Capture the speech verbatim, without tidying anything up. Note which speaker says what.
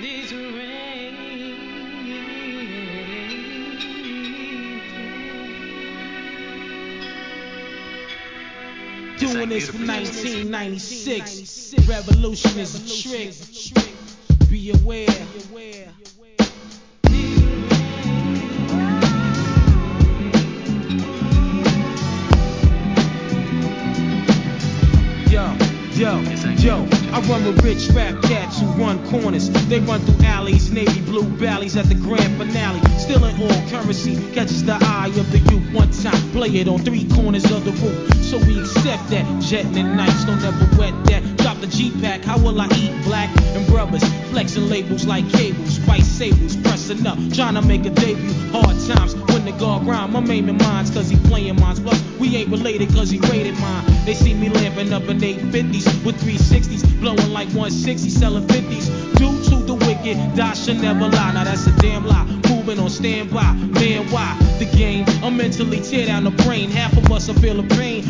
Speaker 1: this rain.
Speaker 2: Doing this from nineteen ninety-six. Revolution is a trick. Be aware. Yo, yo, yo, I run with rich rap cats who run corners. They run through alleys, navy blue valleys at the grand finale. Still in all currency, catches the eye of the youth. One time, play it on three corners of the roof. So we accept that, jetting in nights, don't ever wet that. Drop the G-Pack, how will I eat black? And brothers, flexing labels like cables, white sables, pressing up, trying to make a debut. Hard times, when the guard rhyme, I'm aiming mines cause he playing mines. Plus, we ain't related cause he rated mine. They see me lamping up in eight fifties with three sixties, blowing like one sixty, selling fifties. Due to the wicked, die should never lie. Now that's a damn lie. Moving on standby, man, why? The game, I'm mentally tear down the brain. Half of us will feel the pain